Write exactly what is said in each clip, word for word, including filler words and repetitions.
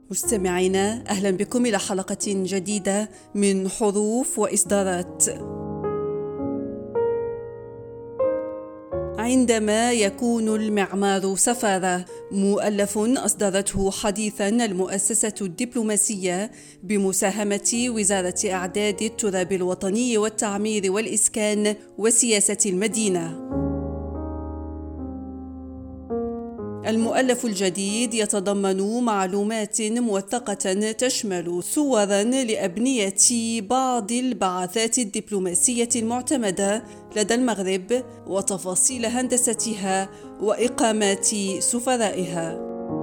مستمعينا، أهلا بكم إلى حلقة جديدة من حروف وإصدارات. عندما يكون المعمار سفارة، مؤلف أصدرته حديثاً المؤسسة الدبلوماسية بمساهمة وزارة إعداد التراب الوطني والتعمير والإسكان وسياسة المدينة. المؤلف الجديد يتضمن معلومات موثقة تشمل صوراً لأبنية بعض البعثات الدبلوماسية المعتمدة لدى المغرب وتفاصيل هندستها وإقامات سفرائها.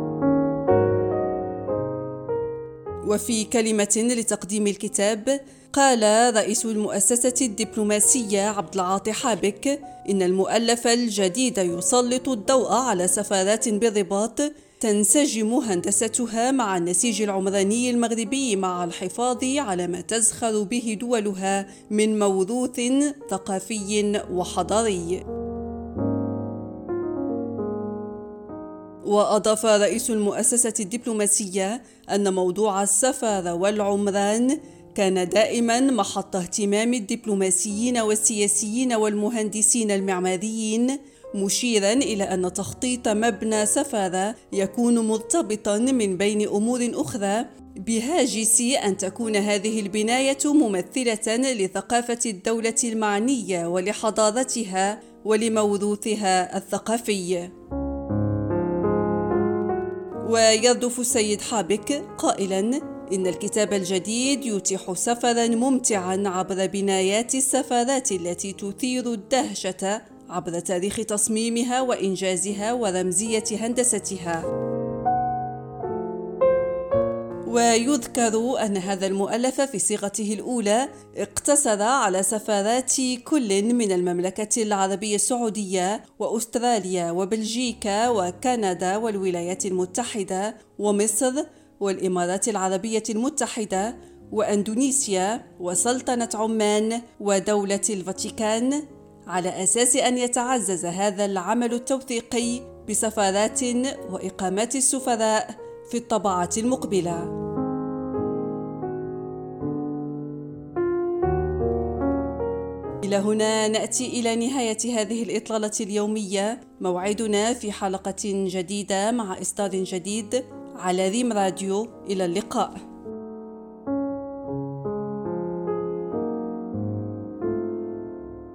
وفي كلمة لتقديم الكتاب، قال رئيس المؤسسة الدبلوماسية عبد العاطي حابك إن المؤلف الجديد يسلط الضوء على سفارات بالرباط تنسجم هندستها مع النسيج العمراني المغربي مع الحفاظ على ما تزخر به دولها من موروث ثقافي وحضاري. وأضاف رئيس المؤسسة الدبلوماسية أن موضوع السفارة والعمران كان دائما محط اهتمام الدبلوماسيين والسياسيين والمهندسين المعماريين، مشيرا إلى أن تخطيط مبنى سفارة يكون مرتبطا من بين أمور أخرى بهاجس أن تكون هذه البناية ممثلة لثقافة الدولة المعنية ولحضارتها ولموروثها الثقافي. ويردف السيد حابك قائلا إن الكتاب الجديد يتيح سفرا ممتعا عبر بنايات السفارات التي تثير الدهشة عبر تاريخ تصميمها وإنجازها ورمزية هندستها. ويذكر أن هذا المؤلف في صيغته الأولى اقتصر على سفارات كل من المملكة العربية السعودية وأستراليا وبلجيكا وكندا والولايات المتحدة ومصر والإمارات العربية المتحدة وأندونيسيا وسلطنة عمان ودولة الفاتيكان، على أساس أن يتعزز هذا العمل التوثيقي بسفارات وإقامات السفراء في الطبعة المقبلة. إلى هنا نأتي إلى نهاية هذه الإطلالة اليومية. موعدنا في حلقة جديدة مع إصدار جديد على ريم راديو. إلى اللقاء.